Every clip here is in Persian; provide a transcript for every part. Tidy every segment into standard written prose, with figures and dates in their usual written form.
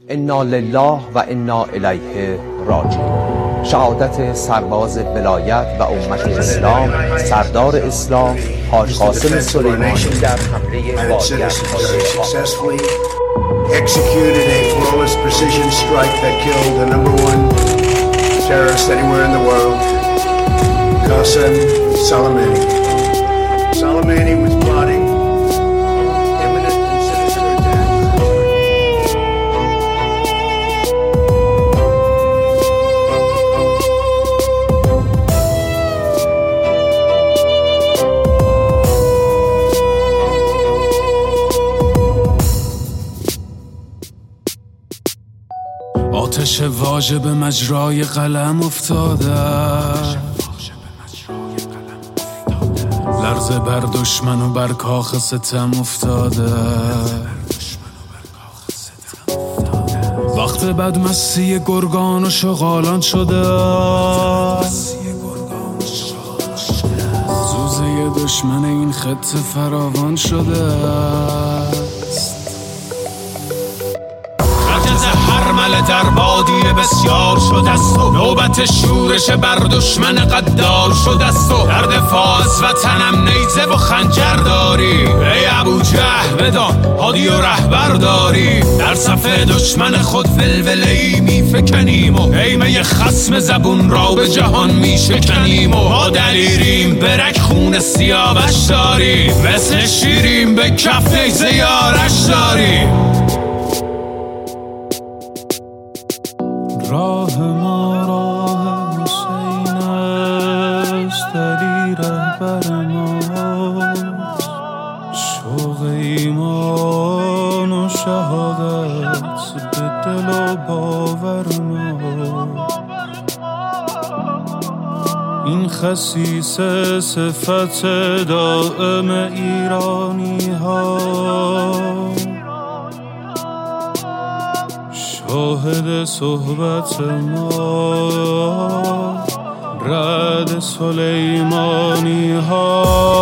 انا لله و انا الیه راجعون. شهادت سرباز ولایت و امت اسلام، سردار اسلام حاج قاسم سلیمانی در حمله وادی executed a flawless precision strike that killed the #1 terrorist anywhere in the world, Qasem Soleimani. Soleimani was plotting imminent and sinister attacks. آتش واژه به مجرای قلم افتاده، لرزه بر دشمن و بر کاخ ستم افتاده. وقت بدمستی گرگان و شغالان شده، زوزه دشمن این خطه فراوان شده. حرمل در بادی بسیار شده است و نوبت شورش بر دشمن قدار شده است و در دفاع از وطنم نیزه و خنجر داری. ای ابوجهل بدان هادی و رهبر داری، در صف دشمن خود ولوله‌ای میفکنیم و ایمه خصم زبون را به جهان میشکنیم و ما دلیریم برک خون سیاوش داریم، مثل شیریم به کف نیزه یارش داریم. راه ما راه حسین است، علی رهبر ماست، شوق ایمان و شهادت به دل و باور ماست. این خسیس صفت دائم ایرانی ها، شاهد صحبت ما، رعد سلیمانی ها.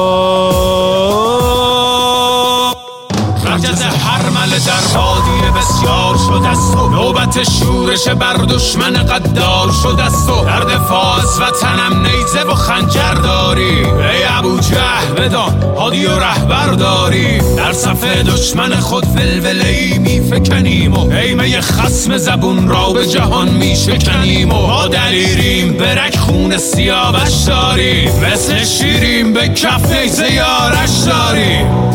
رجز حرمل در بادی بسیار شده است و نوبت شورش بر دشمن قدار شده است و در دفاع از وطنم نیزه و خنجر داری. ای ابوجهل بدان هادی و رهبر داری، در صف دشمن خود ولوله‌ای میفکنیم و ایمه خصم زبون را به جهان میشکنیم و ما دلیریم برک خون سیاوش داریم، مثل شیریم به کف نیزه یارش داریم.